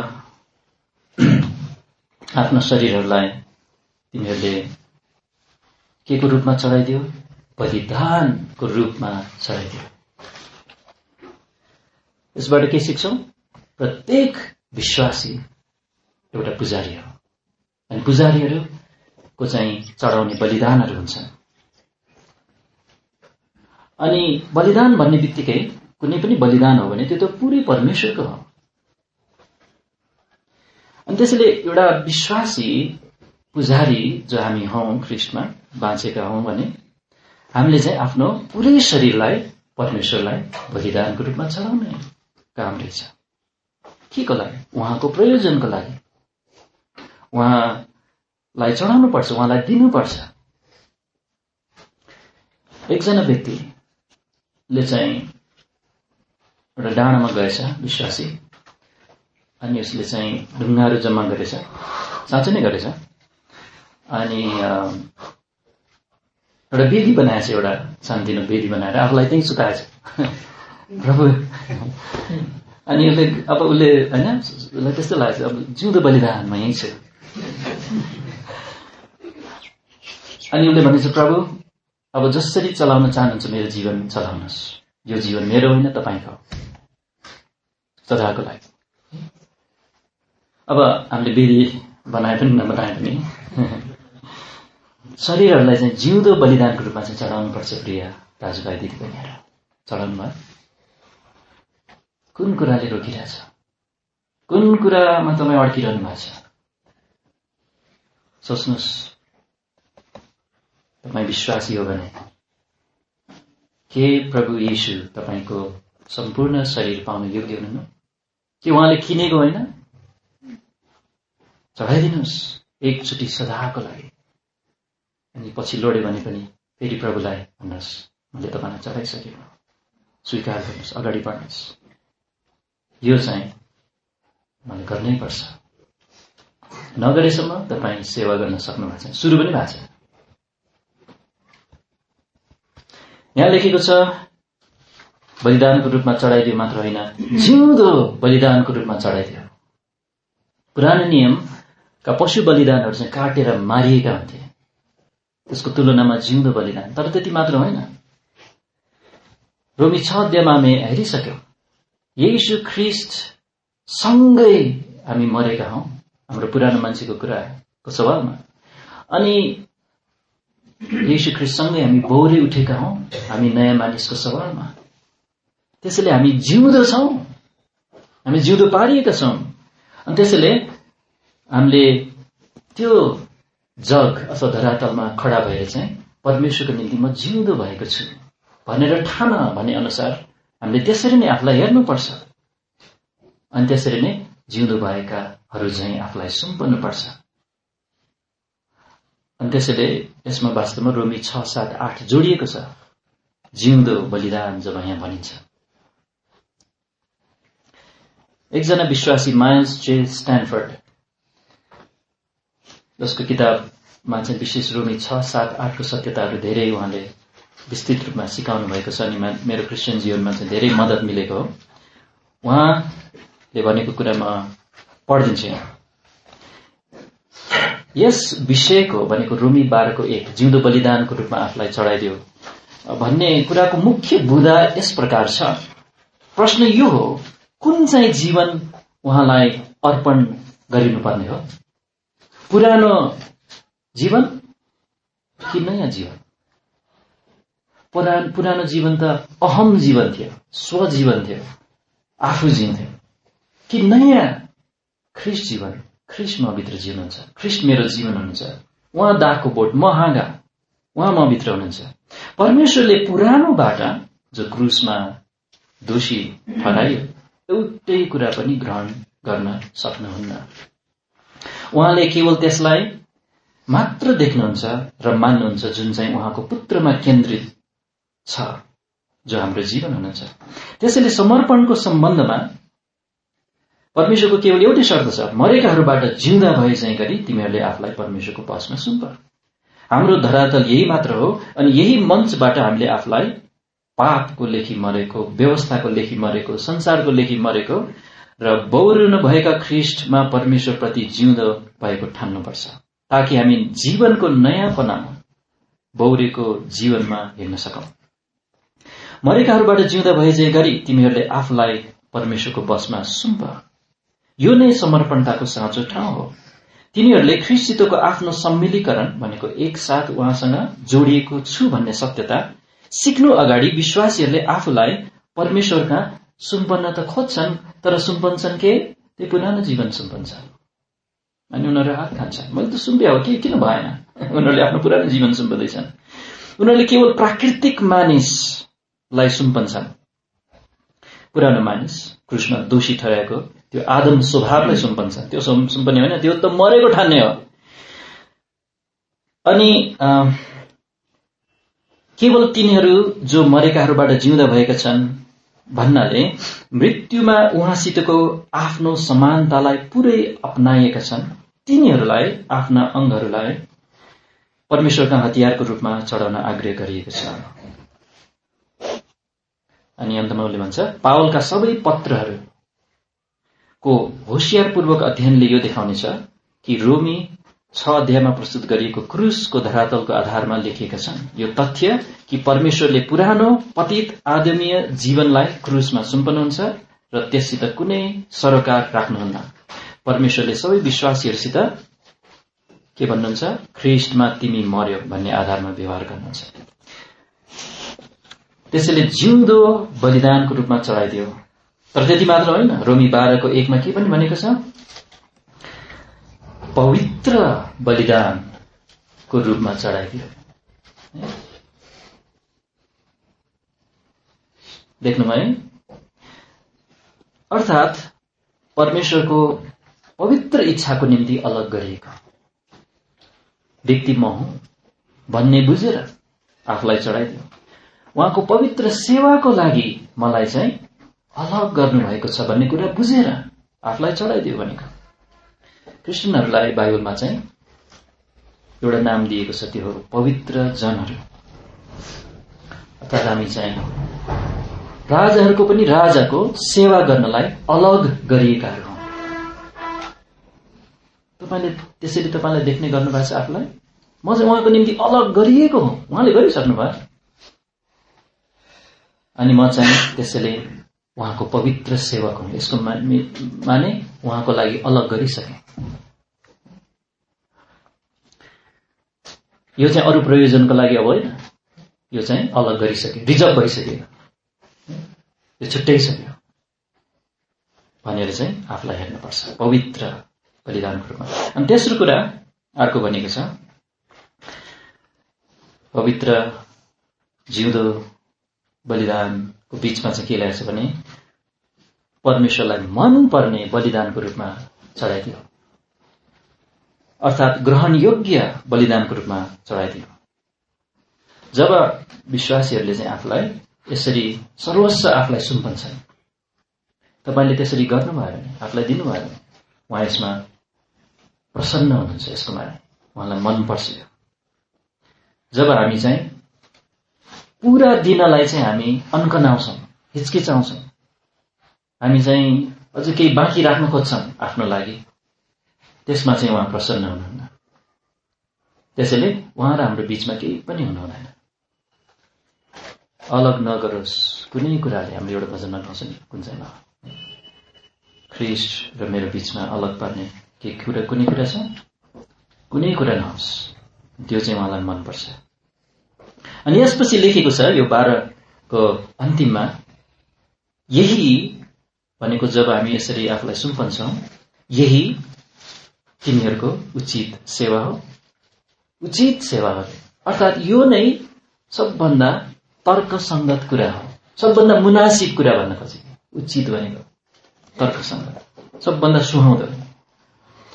आफ्नो शरीरहरूलाई तिमीहरूले के को रूपमा चढाइदियो? बलिदानको रूपमा चढाइदियो। यसबाट के सिक्छौं? प्रत्येक विश्वासी एउटा पुजारी हो, अनि पुजारीहरूको चाहिँ चढाउने बलिदानहरू हुन्छन्। अनि बलिदान भन्ने बित्तिकै कुनै पनि बलिदान हो भने त्यो त पुरै परमेश्वरको हो। अनि त्यसैले एउटा विश्वासी पुजारी जो हामी हौं, ख्रीष्टमा बाँचेका हौं भने हामीले चाहिँ आफ्नो पुरै शरीरलाई परमेश्वरलाई बलिदानको रूपमा चढाउने काम रहेछ। के को लागि? उहाँको प्रयोजनको लागि। उहाँलाई चढाउनु पर्छ, उहाँलाई दिनुपर्छ। एकजना व्यक्तिले चाहिँ एउटा डाँडामा गएछ, विश्वासी, अनि उसले चाहिँ ढुङ्गाहरू जम्मा गरेछ, साँच्चै नै गरेछ। अनि एउटा वेदी बनाएछ, एउटा सानोतिनो वेदी बनाएर आफूलाई त्यही सुताएछ प्रभु। अनि उसले हैन, उसलाई त्यस्तो लागेछ, अब जिउँदो बलिदानमा यही छु। अनि उसले भनेछ, प्रभु अब जसरी चलाउन चाहनुहुन्छ मेरो जीवन चलाउनुहोस्, यो जीवन मेरो होइन तपाईको, सदाको लागि। अब हामीले वेदी बनाए पनि नबनाए पनि शरीरहरूलाई चाहिँ जिउँदो बलिदानको रूपमा चाहिँ चढाउनु पर्छ। प्रिय दाजुभाइ दिदीबहिनीहरू, चढाउनु भयो? कुन कुराले रोकिरहेछ? कुन कुरामा तपाईँ अड्किरहनु भएको छ? सोच्नुहोस्। तपाईँ विश्वासी हो भने के प्रभु येशू तपाईको सम्पूर्ण शरीर पाउन योग्य हुनुहुन्न? के उहाँले किनेको होइन? चढाइदिनुहोस् एकचोटि सदाको लागि। अनि पछि लोड्यो भने पनि फेरि प्रभुलाई भन्नुहोस्, मैले तपाईलाई चढाइसकेँ, स्वीकार गर्नुहोस्, अगाडि बढ्नुहोस्। यो चाहिँ मैले गर्नै पर्छ। नगरेसम्म तपाईँ सेवा गर्न सक्नु भएको छैन, सुरु पनि भएको छैन। यहाँ लेखेको छ, बलिदानको रूपमा चढाइदियो मात्र होइन, जिउँदो बलिदानको रूपमा चढाइदियो। पुरानो नियमका पशु बलिदानहरू चाहिँ काटेर मारिएका हुन्थे, त्यसको तुलनामा जिउँदो बलिदान। तर त्यति मात्र होइन, रोमी 6 अध्यायमा हामी हेरिसक्यौं, येशू ख्रीष्ट सँगै हामी मरेका हौं हाम्रो पुरानो मान्छेको कुराको सवालमा, अनि येशू ख्रीष्ट सँगै हामी बौरे उठेका हौं हामी नयाँ मानिसको सवालमा। त्यसैले हामी जिउँदो छौं, हामी जिउँदो पारिएका छौं। अनि त्यसैले हामीले त्यो जग अथवा धरातलमा खडा भएर चाहिँ परमेश्वरको निम्ति म जिउँदो भएको छु भनेर ठान भने अनुसार हामीले त्यसरी नै आफूलाई हेर्नुपर्छ। अनि त्यसरी नै जिउँदो भएकाहरू चाहिँ आफूलाई सुम्पर्नुपर्छ। अनि त्यसैले यसमा वास्तवमा रोमी 6, 7, 8 जोडिएको छ, जिउँदो बलिदान जब यहाँ भनिन्छ। एकजना विश्वासी माइल्स जे स्ट्यानफोर्ड, जसको किताबमा चाहिँ विशेष रोमी 6, 7, 8 को सत्यताहरू धेरै उहाँले विस्तृत रूपमा सिकाउनु भएको छ, अनि मेरो क्रिस्चियन जीवनमा चाहिँ धेरै मद्दत मिलेको हो। उहाँले भनेको कुरा म पढिदिन्छु यहाँ। यस विषयको भनेको रोमी 12 को 1 जिउँदो बलिदानको रूपमा आफूलाई चढाइदियो भन्ने कुराको मुख्य बुँदा यस प्रकार छ। प्रश्न यो हो, कुन चाहिँ जीवन उहाँलाई अर्पण गरिनुपर्ने हो? पुरानो जीवन कि नयाँ जीवन? पुरानो जीवन त अहम जीवन थियो, स्वजीवन थियो, आफू जिन्थ्यो। कि नयाँ ख्रीष्ट जीवन, ख्रीष्ट म भित्र जिउनुहुन्छ, ख्रीष्ट मेरो जीवन हुनुहुन्छ, उहाँ दागको बोट, म हाँगा, उहाँ म भित्र हुनुहुन्छ। परमेश्वरले पुरानोबाट जो क्रुसमा दोषी ठहराइयो एउटै कुरा पनि ग्रहण गर्न सक्नुहुन्न। उहाँले केवल त्यसलाई मात्र देख्नुहुन्छ र मान्नुहुन्छ जुन चाहिँ उहाँको पुत्रमा केन्द्रित छ, जो हाम्रो जीवन हुनुहुन्छ। त्यसैले समर्पणको सम्बन्धमा परमेश्वरको केवल एउटै शर्त छ, मरेकाहरूबाट जिउँदा भए चाहिँ गरी तिमीहरूले आफूलाई परमेश्वरको पक्षमा सुम्प। हाम्रो धरातल यही मात्र हो, अनि यही मञ्चबाट हामीले आफूलाई पापको लेखी मरेको, व्यवस्थाको लेखी मरेको, संसारको लेखी मरेको र बौरिनु भएका ख्रीष्टमा परमेश्वरप्रति जिउँदो भएको ठान्नुपर्छ, ताकि हामी जीवनको नयाँपनामा बौरेको जीवनमा हिँड्न सकौं। मरेकाहरूबाट जिउँदा भए चाहिँ गरी तिमीहरूले आफूलाई परमेश्वरको बसमा सुम्प। यो नै समर्पणताको साँचो ठाउँ हो। तिनीहरूले ख्रीष्टसितको आफ्नो सम्मिलीकरण भनेको एकसाथ उहाँसँग जोडिएको छु भन्ने सत्यता सिक्नु अगाडि विश्वासीहरूले आफूलाई परमेश्वरका सुम्पन्न त खोज्छन्, तर सुम्पन्छन् के? त्यो पुरानो जीवन सुम्पन्छन्। अनि उनीहरू हात खान्छन्, मैले त सुम्प्या हो कि किन भएन? उनीहरूले आफ्नो पुरानो जीवन सुम्पदैछन्। उनीहरूले केवल प्राकृतिक मानिसलाई सुम्पन्छन्। पुरानो मानिस क्रुसमा दोषी ठहरेको त्यो आदम स्वभावलाई सुम्पन्छन्। त्यो सुम्पने होइन, त्यो त मरेको ठान्ने हो। अनि केवल तिनीहरू जो मरेकाहरूबाट जिउँदा भएका छन् भन्नाले मृत्युमा उहाँसितको आफ्नो समानतालाई पुरै अपनाएका छन्, तिनीहरूलाई आफ्ना अंगहरूलाई परमेश्वरका हतियारको रूपमा चढाउन आग्रह गरिएको छ। अनि अन्तमा उसले भन्छ, पावलका सबै पत्रहरूको होशियारपूर्वक अध्ययनले यो देखाउनेछ कि रोमी 6 अध्यायमा प्रस्तुत गरिएको क्रूसको धरातलको आधारमा लेखिएका छन्। यो तथ्य कि परमेश्वरले पुरानो पतित आदमीय जीवनलाई क्रूसमा सुम्पनुहुन्छ र त्यससित कुनै सरोकार राख्नुहुन्न। परमेश्वरले सबै विश्वासीहरूसित के भन्नुहुन्छ? ख्रीष्टमा तिमी मर्यो भन्ने आधारमा व्यवहार गर्नुहुन्छ। त्यसैले जिउँदो बलिदानको रूपमा चढाइदियो। तर त्यति मात्र होइन, रोमी 12:1 के पनि भनेको छ? पवित्र बलिदानको रूपमा चढाइदियो। देख्नुभयो? अर्थात् परमेश्वरको पवित्र इच्छाको निम्ति अलग गरिएको व्यक्ति म हुँ भन्ने बुझेर आफूलाई चढाइदियो। उहाँको पवित्र सेवाको लागि मलाई चाहिँ अलग गर्नुभएको छ भन्ने कुरा बुझेर आफूलाई चढाइदियो भनेको। क्रिस्चियनहरूलाई बाइबलमा चाहिँ एउटा नाम दिएको छ, त्यो हो पवित्र जनहरू। अर्थात् हामी चाहिँ राजाहरूको पनि राजाको सेवा गर्नलाई अलग गरिएकाहरू हौं। त्यसैले तपाईले देख्ने गर्नुभएको छ आफूलाई, म चाहिँ उहाँको निम्ति अलग गरिएको हुँ। उहाँले गरिसक्नु भयो, अनि म चाहिँ त्यसैले उहाँको पवित्र सेवक हुँ। यसको माने उहाँको लागि अलग गरिसके। यो चाहिँ अरू प्रयोजनको लागि अब होइन, यो चाहिँ अलग गरिसके, रिजर्भ भइसक्यो, यो छुट्याइसक्यो भनेर चाहिँ आफूलाई हेर्नुपर्छ पवित्र बलिदानको रूपमा। अनि तेस्रो कुरा अर्को भनेको छ, पवित्र जिउँदो बलिदानको बीचमा चाहिँ के ल्याएछ भने परमेश्वरलाई मन पर्ने बलिदानको रूपमा चढाइदियो, अर्थात् ग्रहण योग्य बलिदानको रूपमा चढाइदियो। जब विश्वासीहरूले चाहिँ आफूलाई यसरी सर्वस्व आफूलाई सुम्पन्छन्, तपाईले त्यसरी गर्नुभयो भने, आफूलाई दिनुभयो भने उहाँ यसमा प्रसन्न हुनुहुन्छ। यसको माने उहाँलाई मन पर्छ। जब हामी चाहिँ पूरा दिनलाई चाहिँ हामी अन्कनाउँछौं, हिचकिचाउँछौं, हामी चाहिँ अझ केही बाँकी राख्न खोज्छौं आफ्नो लागि, त्यसमा चाहिँ उहाँ प्रसन्न हुनुहुन्न। त्यसैले उहाँ र हाम्रो बीचमा केही पनि हुनुहुँदैन। अलग नगरोस् कुनै कुराले। हामीले एउटा भजनमा गाउँछ नि, कुन चाहिँ ख्रीष्ट र मेरो बीचमा अलग पर्ने के कुरा, कुनै कुरा छ? कुनै कुरा नहोस्। त्यो चाहिँ उहाँलाई मनपर्छ। अनि यसपछि लेखेको छ यो 12को अन्तिममा, यही भनेको जब हामी यसरी आफूलाई सुम्पन्छौं, यही तिमीहरूको उचित सेवा हो। उचित सेवा हो अर्थात् यो नै सबभन्दा तर्कसंगत कुरा हो, सबभन्दा मुनासिब कुरा भन्न खोजेको। उचित भनेको तर्कसंगत, सबभन्दा सुहाउँदो।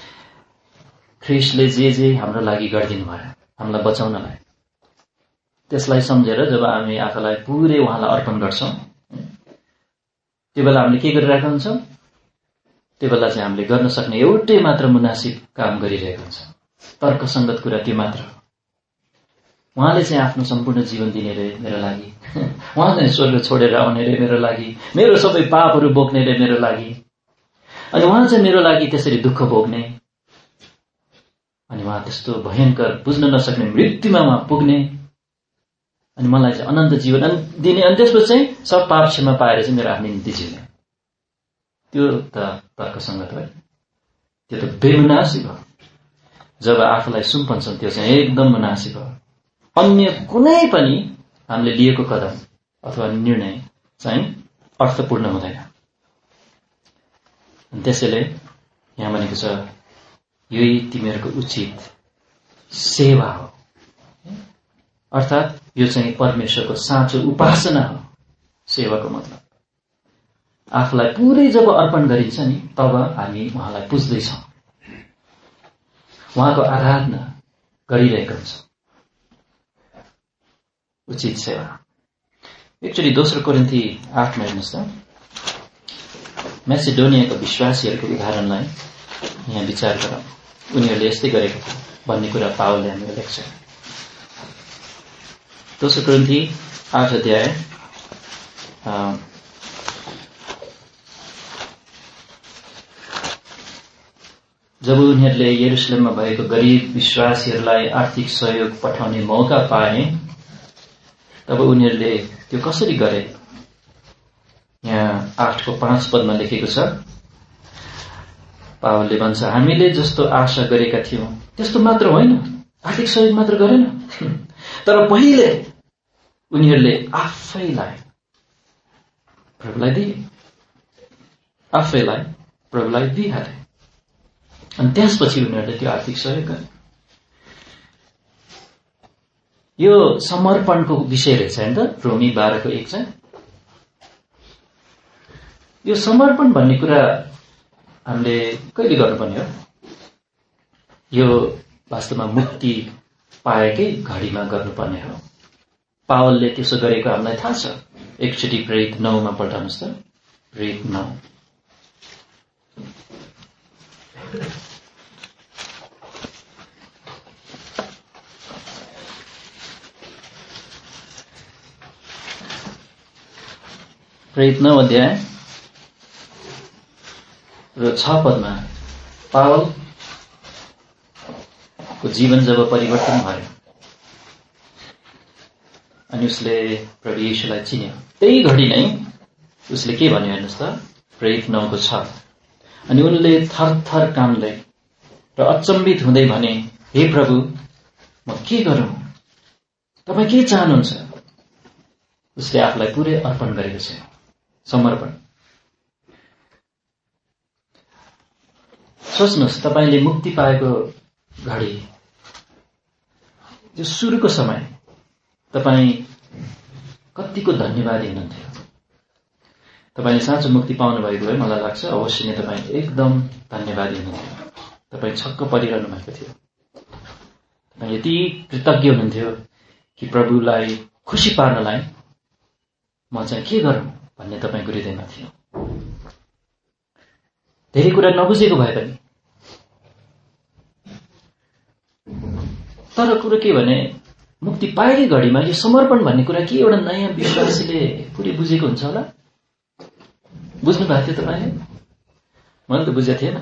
ख्रीष्टले जे हाम्रो लागि गरिदिनु भयो हामीलाई बचाउनलाई, त्यसलाई सम्झेर जब हामी आफूलाई पुरै उहाँलाई अर्पण गर्छौं त्यो बेला हामीले के गरिरहेका हुन्छौं त्यो बेला चाहिँ हामीले गर्न सक्ने एउटै मात्र मुनासिब काम गरिरहेका हुन्छौं तर्कसंगत कुरा त्यो मात्र उहाँले चाहिँ आफ्नो सम्पूर्ण जीवन दिने रे मेरो लागि उहाँ चाहिँ स्वर्ग छोडेर आउने रे मेरो लागि मेरो सबै पापहरू बोक्ने रे मेरो लागि अनि उहाँ चाहिँ मेरो लागि त्यसरी दुःख भोग्ने अनि उहाँ त्यस्तो भयंकर बुझ्न नसक्ने मृत्युमा उहाँ पुग्ने अनि मलाई चाहिँ अनन्त जीवन दिने अनि त्यसपछि चाहिँ सब पाप क्षमा पाएर चाहिँ मेरो आफ्नो निम्ति जिउने त्यो त तर्कसंगत हो त्यो त बेमुनासिब हो जब आफूलाई सुम्पन्छौं त्यो चाहिँ एकदम मुनासिब हो अन्य कुनै पनि हामीले लिएको कदम अथवा निर्णय चाहिँ अर्थपूर्ण हुँदैन त्यसैले यहाँ भनेको छ यही तिमीहरूको उचित सेवा हो अर्थात यो चाहिँ परमेश्वरको साँचो उपासना हो सेवाको मतलब आफूलाई पुरै जब अर्पण गरिन्छ नि तब हामी उहाँलाई पुज्दैछौं उहाँको आराधना गरिरहेका हुन्छौं उचित सेवा एकचोटि दोस्रो कोरिन्थी 8 मा हेर्नुस् त मेसिडोनियाको विश्वासीहरूको उदाहरणलाई यहाँ विचार गरौँ उनीहरूले यस्तै गरेको थियो भन्ने कुरा पावलले हामीलाई लेख्छ दोस्रो कोरिन्थी 8 अध्याय जब उनीहरूले यरुशलेममा भएको गरिब विश्वासीहरूलाई आर्थिक सहयोग पठाउने मौका पाए तब उनीहरूले त्यो कसरी गरे यहाँ 8 को 5 पदमा लेखेको छ पावलले भन्छ हामीले जस्तो आशा गरेका थियौं त्यस्तो मात्र होइन आर्थिक सहयोग मात्र गरेन तर पहिले उनीहरूले आफैलाई प्रभुलाई दिइहाले अनि त्यसपछि उनीहरूले त्यो आर्थिक सहयोग गरे यो समर्पणको विषय रहेछ नि त रोमी 12 को 1 चाहिँ यो समर्पण भन्ने कुरा हामीले कहिले गर्नुपर्ने हो यो वास्तवमा मुक्ति पाएकै घडीमा गर्नुपर्ने हो पावलले त्यसो गरेको हामीलाई थाहा छ एकचोटि प्रेरित 9 मा पल्टाउनुस् त प्रेरित 9 प्रेरित 9 अध्याय र 6 पदमा पावलको जीवन जब परिवर्तन भयो अनि उसले प्रभु येशूलाई चिन्यो त्यही घडी नै उसले के भन्यो हेर्नुस् त प्रेरित 9 को 6 अनि उनले थरथर काम्दै र अचम्बित हुँदै भने हे प्रभु म के गरौं तपाई के चाहनुहुन्छ उसले आफूलाई पुरै अर्पण गरेको छ समर्पण सोच्नुस् तपाईले मुक्ति पाएको घडी जो सुरुको समय तपाई कतिको धन्यवादी हुनुहुन्थ्यो तपाईले साँचो मुक्ति पाउनु भएको भए मलाई लाग्छ अवश्य नै तपाई एकदम धन्यवादी हुनुहुन्थ्यो तपाई छक्क परिरहनु भएको थियो तपाई यति कृतज्ञ हुनुहुन्थ्यो कि प्रभुलाई खुशी पार्नलाई म चाहिँ के गरौं भन्ने तपाईको हृदयमा थियो धेरै कुरा नबुझेको भए पनि तर कुरा के भने मुक्ति पाएकै घडीमा यो समर्पण भन्ने कुरा के एउटा नयाँ विश्वासीले पुरै बुझेको हुन्छ होला बुझ्नु भएको थियो तपाईले मैले त बुझेको थिएन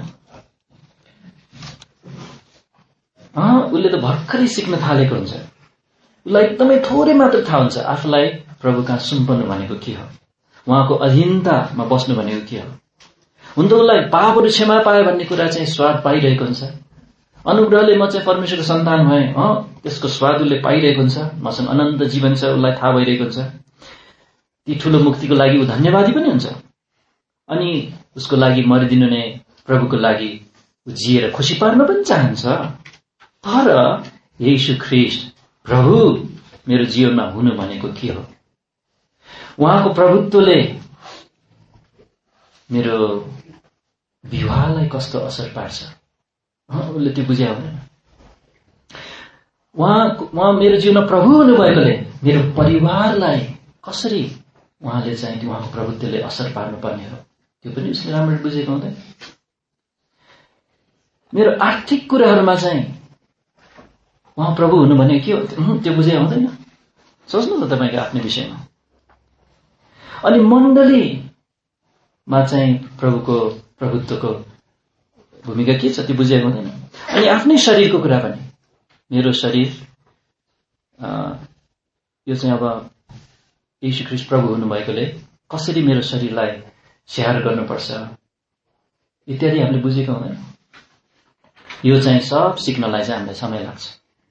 उसले त भर्खरै सिक्न थालेको हुन्छ उसलाई एकदमै थोरै मात्र थाहा हुन्छ आफूलाई प्रभु कहाँ सुम्पनु भनेको के हो उहाँको अधीनतामा बस्नु भनेको के हो हुन त उसलाई पापहरू क्षमा पाए भन्ने कुरा चाहिँ स्वाद पाइरहेको हुन्छ अनुग्रहले म चाहिँ परमेश्वरको सन्तान भए त्यसको स्वाद उसले पाइरहेको हुन्छ मसँग अनन्त जीवन छ उसलाई थाहा भइरहेको हुन्छ ती ठूलो मुक्तिको लागि ऊ धन्यवादी पनि हुन्छ अनि उसको लागि मरिदिनु नै प्रभुको लागि ऊ जिएर खुशी पार्न पनि चाहन्छ तर येशू ख्रीष्ट प्रभु मेरो जीवनमा हुनु भनेको के हो उहाँको प्रभुत्वले मेरो विवाहलाई कस्तो असर पार्छ उसले त्यो बुझ्या हुँदैन उहाँ मेरो जीवनमा प्रभु हुनुभएकोले मेरो परिवारलाई कसरी उहाँले चाहिँ उहाँको प्रभुत्वले असर पार्नुपर्ने हो त्यो पनि उसले राम्ररी बुझेको हुँदैन। मेरो आर्थिक कुराहरूमा चाहिँ उहाँ प्रभु हुनु भने के हो त्यो बुझे हुँदैन। सोच्नु त तपाईँको आफ्नै विषयमा। अनि मण्डलीमा चाहिँ प्रभुको प्रभुत्वको भूमिका के छ त्यो बुझेको हुँदैन। अनि आफ्नै शरीरको कुरा पनि, मेरो शरीर यो चाहिँ अब येशू ख्रीष्ट प्रभु हुनुभएकोले कसरी मेरो शरीरलाई स्याहार गर्नुपर्छ इत्यादि हामीले बुझेको हुँदैन। यो चाहिँ सब सिक्नलाई चाहिँ हामीलाई समय लाग्छ।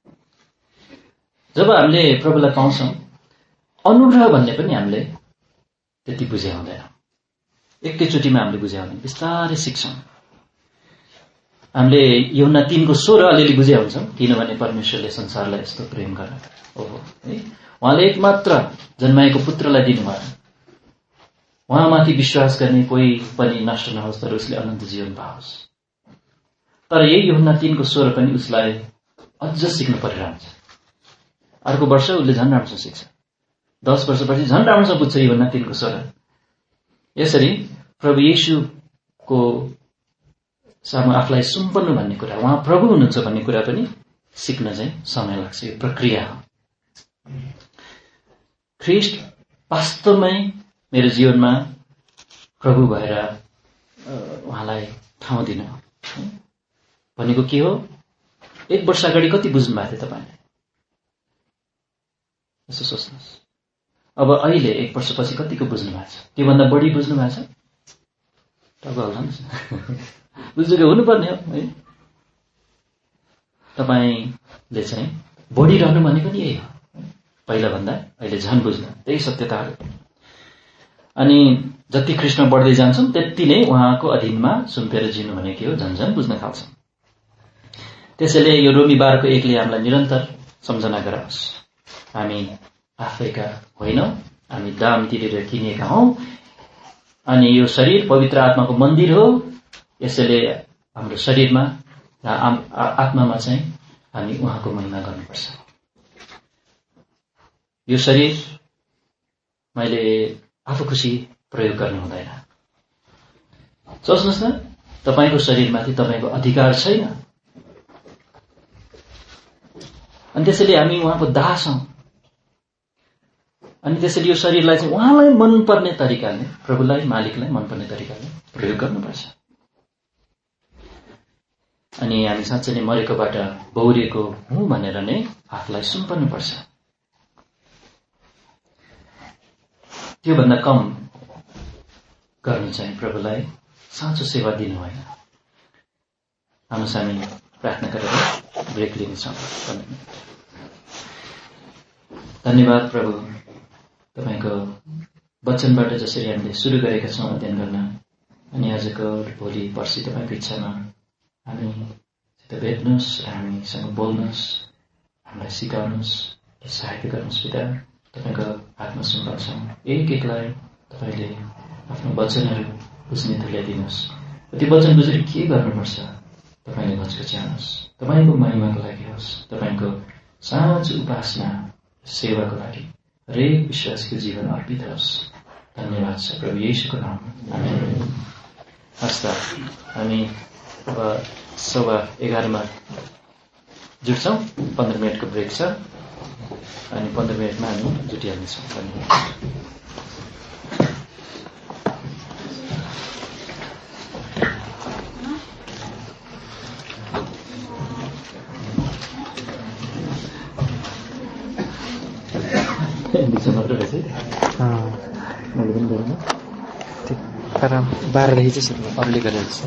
जब हामीले प्रभुलाई पाउँछौँ अनुग्रह भन्ने पनि हामीले त्यति बुझे हुँदैन। एकैचोटिमा हामीले बुझे हुँदैन, बिस्तारै सिक्छौँ। हामीले यूहन्ना 3 को 16 अलिअलि बुझे हुन्छौँ, किनभने परमेश्वरले संसारलाई यस्तो प्रेम गर्यो ओहो है उहाँले एकमात्र जन्माएको पुत्रलाई दिनुभयो, उहाँमाथि विश्वास गर्ने कोही पनि नष्ट नहोस् तर उसले अनन्त जीवन पाओस्। तर यही यूहन्ना 3 को 16 पनि उसलाई अझ सिक्नु परिरहन्छ। अर्को वर्ष उसले झन् राम्रोसँग सिक्छ, 10 वर्षपछि झन् राम्रोसँग बुझ्छ यूहन्ना 3 को 16। यसरी प्रभु येशूको सामु आफूलाई सुम्पन्नु भन्ने कुरा, उहाँ प्रभु हुनुहुन्छ भन्ने कुरा पनि सिक्न चाहिँ समय लाग्छ। यो प्रक्रिया हो। ख्रीष्ट वास्तवमै मेरो जीवनमा प्रभु भएर उहाँलाई ठाउँ दिन भनेको के हो? 1 वर्ष अगाडि कति बुझ्नु भएको थियो तपाईले? यसो सोच्नुहोस्। अब अहिले 1 वर्षपछि कतिको बुझ्नु भएको छ? त्योभन्दा बढी बुझ्नु भएको छ? टक्क हल्लाउनुहोस्। बुझ्नुको हुनुपर्ने हो है। तपाईले चाहिँ बढी रहनु भनेको नि यही हो। पहिला भन्दा अहिले झन् बुझ्नु, त्यही सत्यताहरू। अनि जति कृष्ण बढ्दै जान्छौं त्यति नै उहाँको अधीनमा सुम्पेर जिनु भने के हो झन् बुझ्न थाल्छौं। त्यसैले यो रोमी 12 को 1 ले हामीलाई निरन्तर सम्झना गराओस्। हामी आफैका होइनौं, हामी दाम तिरेर किनेका हौं। अनि यो शरीर पवित्र आत्माको मन्दिर हो। यसैले हाम्रो शरीरमा र आत्मामा चाहिँ हामी उहाँको महिमा गर्नुपर्छ। यो शरीर मैले आफू खुसी प्रयोग गर्नु हुँदैन। सोच्नुहोस् न, तपाईको शरीरमाथि तपाईको अधिकार छैन। अनि त्यसैले हामी उहाँको दास हौं। अनि त्यसैले यो शरीरलाई चाहिँ उहाँलाई मनपर्ने तरिकाले, प्रभुलाई मालिकलाई मनपर्ने तरिकाले प्रयोग गर्नुपर्छ। अनि हामी साँच्चै नै मरेकोबाट बौरिएको हुँ भनेर नै आफूलाई सुम्पन्नुपर्छ। त्यो भन्दा कम गर्नु चाहिँ प्रभुलाई साँचो सेवा दिनु होइन। हामी प्रार्थना गरेर ब्रेक लिन्छौँ। धन्यवाद प्रभु, तपाईको वचनबाट जसरी हामीले सुरु गरेका छौँ अध्ययन गर्न, अनि आजको भोलि पर्सि तपाईको इच्छामा हामीसित भेट्नुहोस् र हामीसँग बोल्नुहोस्, हामीलाई सिकाउनुहोस्, सहायता गर्नुहोस् पिता। तपाईको हातमा सुम्पाउँछौँ। एक-एकलाई तपाईले आफ्नो वचनहरू बुझ्ने तुल्याइदिनुहोस्। त्यो वचन बुझेर के गर्नुपर्छ तपाईले भचकच्याउनुहोस्। तपाईको महिमाको लागि होस्, तपाईको साँचो उपासना सेवाको लागि हरेक विश्वासको जीवन अर्पित होस्। धन्यवाद छ प्रभु येशूको नाममा, आमेन। हस्त हामी अब 11:15 जुट्छौँ। 15 मिनटको ब्रेक छ अनि 15 मिनटमा हामी जुटिहाल्नेछौँ। धन्यवाद। मैले पनि गरेन, तर 12 देखि चाहिँ सुरु अरूले गरेर छ।